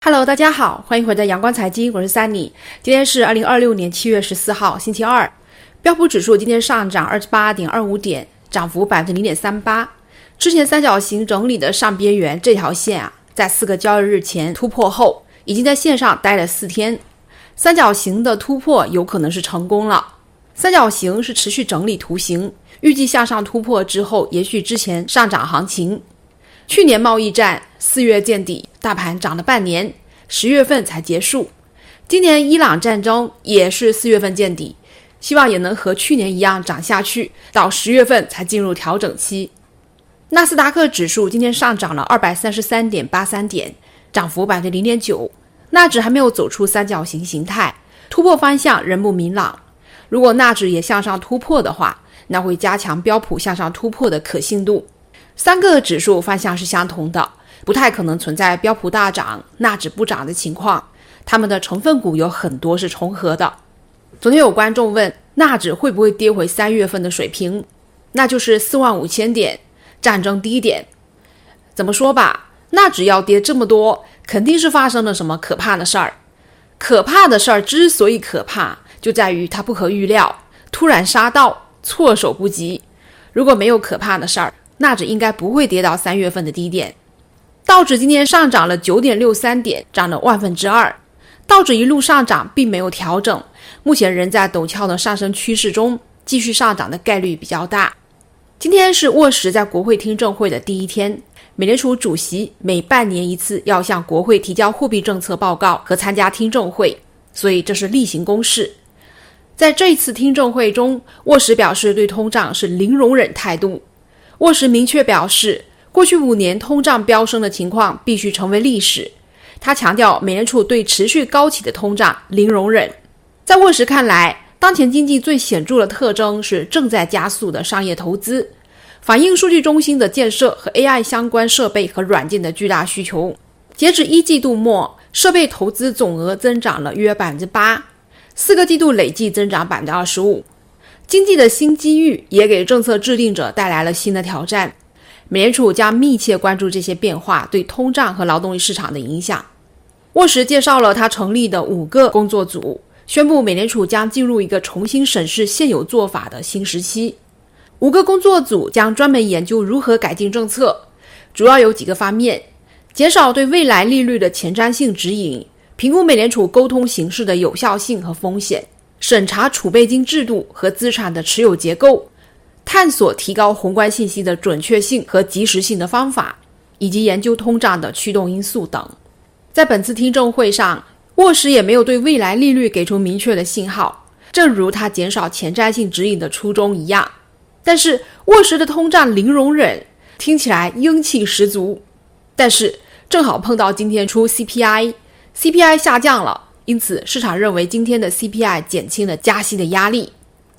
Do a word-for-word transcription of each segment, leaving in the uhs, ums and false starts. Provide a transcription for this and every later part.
Hello， 大家好，欢迎回到阳光财经，我是 Sunny。今天是二零二六年七月十四号，星期二。标普指数今天上涨 二十八点二五 点，涨幅 百分之零点三八。之前三角形整理的上边缘这条线啊，在四个交易日前突破后，已经在线上待了四天。三角形的突破有可能是成功了。三角形是持续整理图形，预计向上突破之后延续之前上涨行情。去年贸易战四月见底，大盘涨了半年，十月份才结束。今年伊朗战争也是四月份见底，希望也能和去年一样涨下去，到十月份才进入调整期。纳斯达克指数今天上涨了 二百三十三点八三 点，涨幅 百分之零点九。 纳指还没有走出三角形形态，突破方向仍不明朗。如果纳指也向上突破的话，那会加强标普向上突破的可信度。三个指数方向是相同的，不太可能存在标普大涨纳指不涨的情况，它们的成分股有很多是重合的。昨天有观众问纳指会不会跌回三月份的水平，那就是四万五千点，战争低点。怎么说吧，纳指要跌这么多，肯定是发生了什么可怕的事儿。可怕的事儿之所以可怕，就在于它不可预料，突然杀到，措手不及。如果没有可怕的事儿，纳指应该不会跌到三月份的低点。道指今天上涨了 九点六三 点，涨了万分之二。道指一路上涨并没有调整，目前仍在陡峭的上升趋势中，继续上涨的概率比较大。今天是沃什在国会听证会的第一天，美联储主席每半年一次要向国会提交货币政策报告和参加听证会，所以这是例行公事。在这一次听证会中，沃什表示对通胀是零容忍态度。沃什明确表示，过去五年通胀飙升的情况必须成为历史。他强调美联储对持续高企的通胀零容忍。在沃什看来，当前经济最显著的特征是正在加速的商业投资，反映数据中心的建设和 A I 相关设备和软件的巨大需求。截止一季度末，设备投资总额增长了约 百分之八， 四个季度累计增长 百分之二十五。经济的新机遇也给政策制定者带来了新的挑战。美联储将密切关注这些变化对通胀和劳动力市场的影响。沃什介绍了他成立的五个工作组，宣布美联储将进入一个重新审视现有做法的新时期。五个工作组将专门研究如何改进政策，主要有几个方面：减少对未来利率的前瞻性指引，评估美联储沟通形式的有效性和风险，审查储备金制度和资产的持有结构，探索提高宏观信息的准确性和及时性的方法，以及研究通胀的驱动因素等。在本次听证会上，沃什也没有对未来利率给出明确的信号，正如他减少前瞻性指引的初衷一样。但是沃什的通胀零容忍听起来英气十足，但是正好碰到今天出 C P I， C P I 下降了，因此市场认为今天的 C P I 减轻了加息的压力。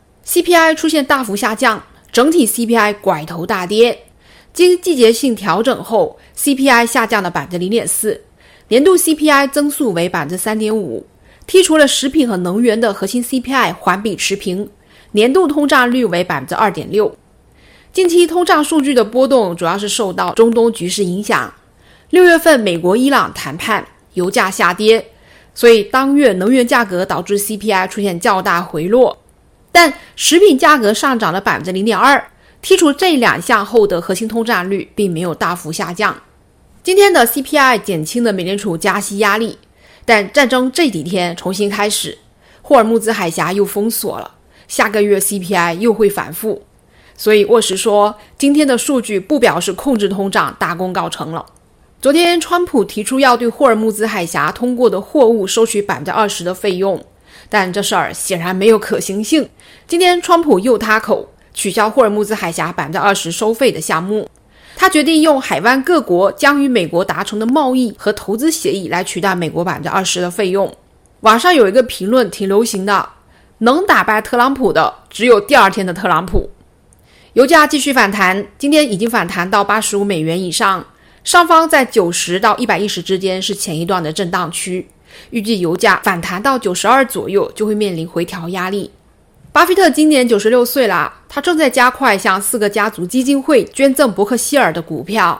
C P I 出现大幅下降，整体 C P I 拐头大跌，经季节性调整后 C P I 下降了 百分之零点四， 年度 C P I 增速为 百分之三点五， 剔除了食品和能源的核心 C P I 环比持平，年度通胀率为 百分之二点六。 近期通胀数据的波动主要是受到中东局势影响。六月份美国伊朗谈判，油价下跌，所以当月能源价格导致 C P I 出现较大回落，但食品价格上涨了 百分之零点二， 剔除这两项后的核心通胀率并没有大幅下降。今天的 C P I 减轻了美联储加息压力，但战争这几天重新开始，霍尔木兹海峡又封锁了，下个月 C P I 又会反复，所以沃什说今天的数据不表示控制通胀大功告成了。昨天川普提出要对霍尔木兹海峡通过的货物收取 百分之二十 的费用，但这事儿显然没有可行性。今天川普又塌口，取消霍尔木兹海峡 百分之二十 收费的项目。他决定用海湾各国将与美国达成的贸易和投资协议来取代美国 百分之二十 的费用。网上有一个评论挺流行的，能打败特朗普的只有第二天的特朗普。油价继续反弹，今天已经反弹到八十五美元以上，上方在九十到一百一十之间是前一段的震荡区，预计油价反弹到九十二左右就会面临回调压力。巴菲特今年九十六岁了，他正在加快向四个家族基金会捐赠伯克希尔的股票，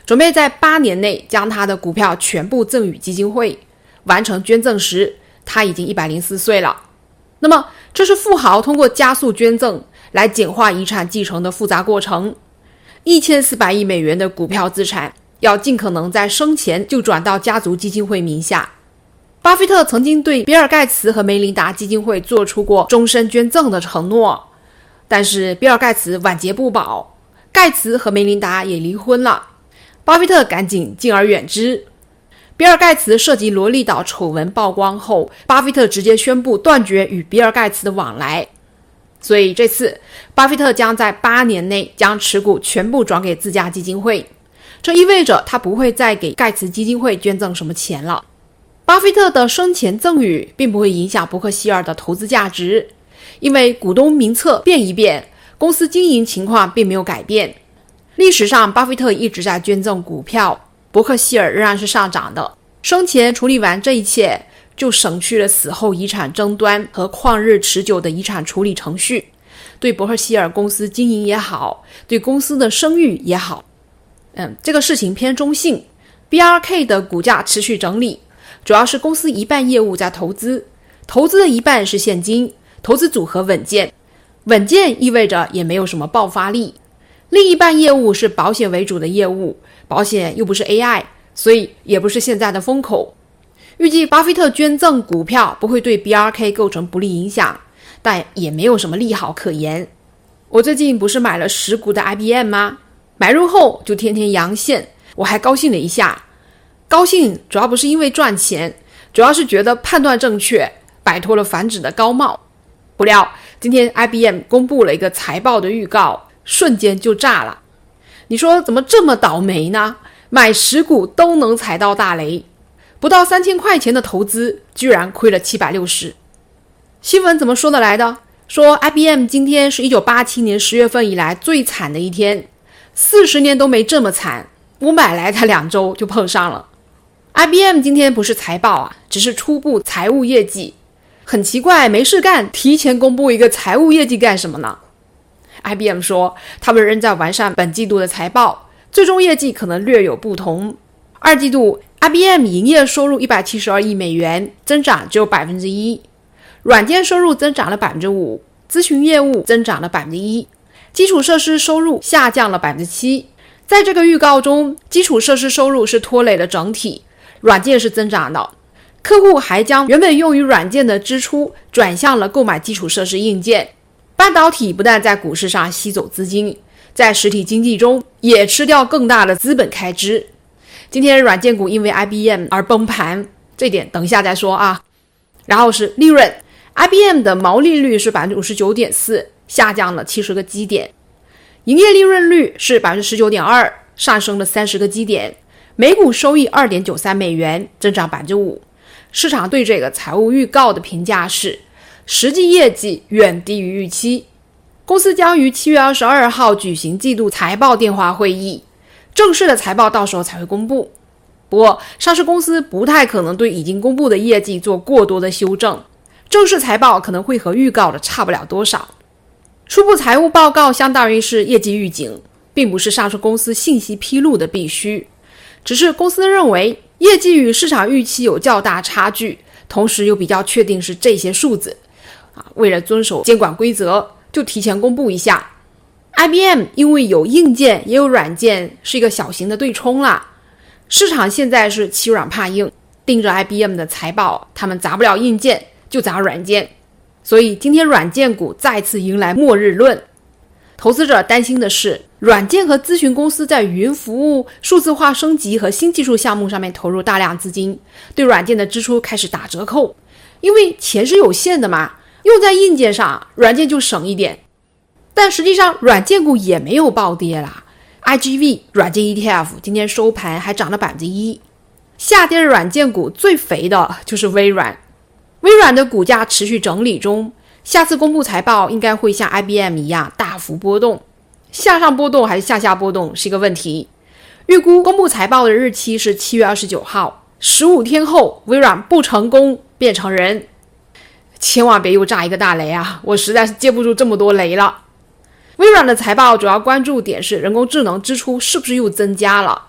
准备在八年内将他的股票全部赠与基金会。完成捐赠时，他已经一百零四岁了。那么，这是富豪通过加速捐赠来简化遗产继承的复杂过程。一千四百亿美元的股票资产要尽可能在生前就转到家族基金会名下。巴菲特曾经对比尔盖茨和梅琳达基金会做出过终身捐赠的承诺，但是比尔盖茨晚节不保，盖茨和梅琳达也离婚了，巴菲特赶紧敬而远之。比尔盖茨涉及罗利岛丑闻曝光后，巴菲特直接宣布断绝与比尔盖茨的往来。所以这次巴菲特将在八年内将持股全部转给自家基金会，这意味着他不会再给盖茨基金会捐赠什么钱了。巴菲特的生前赠与并不会影响伯克希尔的投资价值，因为股东名册变一变，公司经营情况并没有改变。历史上巴菲特一直在捐赠股票，伯克希尔仍然是上涨的。生前处理完这一切，就省去了死后遗产争端和旷日持久的遗产处理程序，对伯克希尔公司经营也好，对公司的声誉也好。嗯，这个事情偏中性。B R K 的股价持续整理，主要是公司一半业务在投资，投资的一半是现金，投资组合稳健，稳健意味着也没有什么爆发力。另一半业务是保险为主的业务，保险又不是 A I， 所以也不是现在的风口。预计巴菲特捐赠股票不会对 B R K 构成不利影响，但也没有什么利好可言。我最近不是买了十股的 I B M 吗？买入后就天天阳线，我还高兴了一下。高兴主要不是因为赚钱，主要是觉得判断正确，摆脱了反指的高帽。不料今天 I B M 公布了一个财报的预告，瞬间就炸了。你说怎么这么倒霉呢？买十股都能踩到大雷，不到三千块钱的投资居然亏了七百六十。新闻怎么说的来的？说 I B M 今天是一九八七年十月份以来最惨的一天，四十年都没这么惨，我买来才两周就碰上了。I B M 今天不是财报啊，只是初步财务业绩。很奇怪，没事干，提前公布一个财务业绩干什么呢？ I B M 说他们仍在完善本季度的财报，最终业绩可能略有不同。二季度 I B M 营业收入一百七十二亿美元，增长只有 百分之一， 软件收入增长了 百分之五， 咨询业务增长了 百分之一， 基础设施收入下降了 百分之七。 在这个预告中，基础设施收入是拖累了整体，软件是增长的。客户还将原本用于软件的支出转向了购买基础设施硬件。半导体不但在股市上吸走资金，在实体经济中也吃掉更大的资本开支。今天软件股因为 I B M 而崩盘，这点等一下再说啊。然后是利润， I B M 的毛利率是 百分之五十九点四， 下降了七十个基点。营业利润率是 百分之十九点二， 上升了三十个基点。每股收益 二点九三美元，增长 百分之五。 市场对这个财务预告的评价是实际业绩远低于预期。公司将于七月二十二号举行季度财报电话会议，正式的财报到时候才会公布。不过上市公司不太可能对已经公布的业绩做过多的修正，正式财报可能会和预告的差不了多少。初步财务报告相当于是业绩预警，并不是上市公司信息披露的必须，只是公司认为业绩与市场预期有较大差距，同时又比较确定是这些数字啊，为了遵守监管规则，就提前公布一下。 I B M 因为有硬件也有软件，是一个小型的对冲啦。市场现在是欺软怕硬，盯着 I B M 的财报，他们砸不了硬件就砸软件，所以今天软件股再次迎来末日论。投资者担心的是，软件和咨询公司在云服务、数字化升级和新技术项目上面投入大量资金，对软件的支出开始打折扣，因为钱是有限的嘛，用在硬件上，软件就省一点。但实际上软件股也没有暴跌啦， I G V 软件 E T F 今天收盘还涨了 百分之一。 下跌的软件股最肥的就是微软，微软的股价持续整理中，下次公布财报应该会像 I B M 一样大幅波动，向上波动还是向下波动是一个问题。预估公布财报的日期是七月二十九号，十五天后微软不成功变成人，千万别又炸一个大雷啊，我实在是接不住这么多雷了。微软的财报主要关注点是人工智能支出是不是又增加了，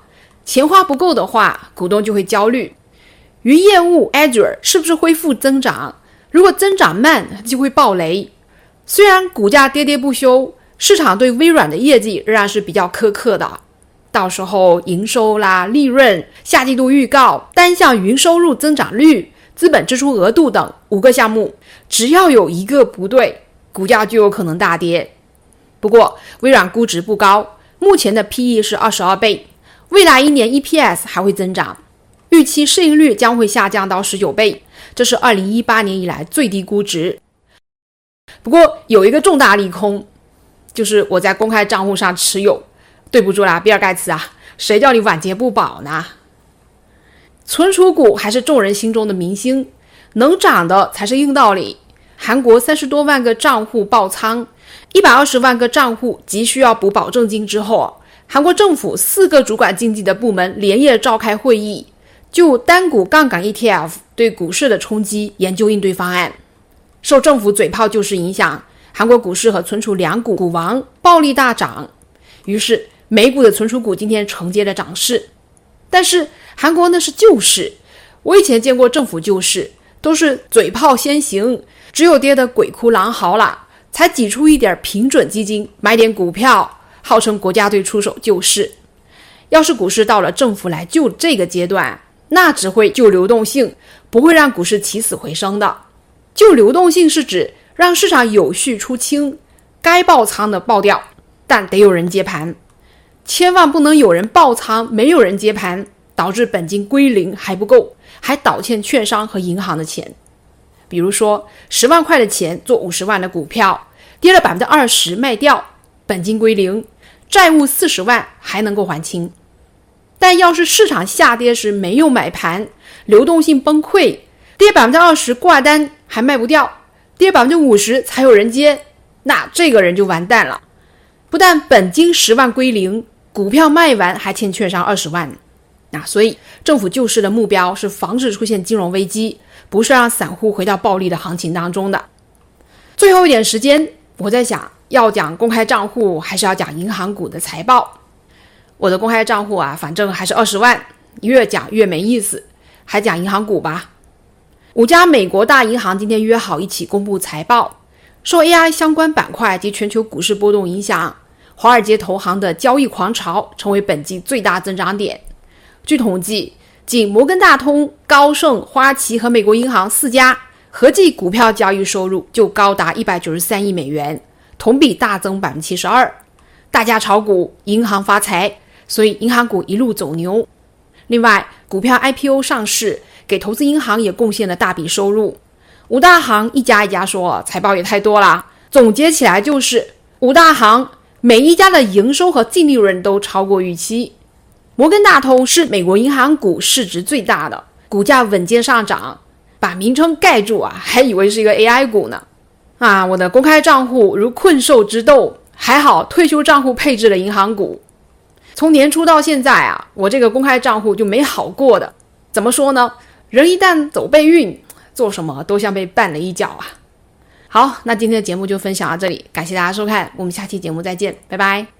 钱花不够的话，股东就会焦虑。云业务 Azure 是不是恢复增长？如果增长慢，就会爆雷。虽然股价跌跌不休，市场对微软的业绩仍然是比较苛刻的。到时候营收啦、利润、下季度预告、单项云收入增长率、资本支出额度等五个项目，只要有一个不对，股价就有可能大跌。不过微软估值不高，目前的 P E 是二十二倍，未来一年 E P S 还会增长，预期市盈率将会下降到十九倍，这是二零一八年以来最低估值。不过有一个重大利空，就是我在公开账户上持有。对不住啦，比尔盖茨啊，谁叫你晚节不保呢？存储股还是众人心中的明星，能涨的才是硬道理。韩国三十多万个账户爆仓，一百二十万个账户急需要补保证金之后，韩国政府四个主管经济的部门连夜召开会议，就单股杠杆 E T F 对股市的冲击研究应对方案。受政府嘴炮救市影响，韩国股市和存储两股股王暴力大涨，于是美股的存储股今天承接了涨势。但是韩国那是救市，我以前见过政府救市都是嘴炮先行，只有跌得鬼哭狼嚎了，才挤出一点平准基金买点股票，号称国家队出手救市。要是股市到了政府来救这个阶段，那只会救流动性，不会让股市起死回生的。救流动性是指让市场有序出清，该爆仓的爆掉，但得有人接盘，千万不能有人爆仓没有人接盘，导致本金归零还不够，还倒欠券商和银行的钱。比如说十万块的钱做五十万的股票，跌了 百分之二十 卖掉，本金归零，债务四十万还能够还清。但要是市场下跌时没有买盘，流动性崩溃，跌 百分之二十 挂单还卖不掉，跌 百分之五十 才有人接，那这个人就完蛋了。不但本金十万归零，股票卖完还欠券商二十万。那所以政府救市的目标是防止出现金融危机，不是让散户回到暴利的行情当中的。最后一点时间，我在想要讲公开账户还是要讲银行股的财报。我的公开账户啊，反正还是二十万，越讲越没意思，还讲银行股吧。五家美国大银行今天约好一起公布财报，受 A I 相关板块及全球股市波动影响，华尔街投行的交易狂潮成为本季最大增长点。据统计，仅摩根大通、高盛、花旗和美国银行四家合计股票交易收入就高达一百九十三亿美元，同比大增 百分之七十二。 大家炒股，银行发财，所以银行股一路走牛。另外，股票 I P O 上市给投资银行也贡献了大笔收入。五大行一家一家说财报也太多了，总结起来就是五大行每一家的营收和净利润都超过预期。摩根大通是美国银行股市值最大的，股价稳健上涨，把名称盖住啊，还以为是一个 A I 股呢。啊，我的公开账户如困兽之斗，还好退休账户配置了银行股。从年初到现在啊，我这个公开账户就没好过的。怎么说呢？人一旦走背运，做什么都像被绊了一脚啊。好，那今天的节目就分享到这里，感谢大家收看，我们下期节目再见，拜拜。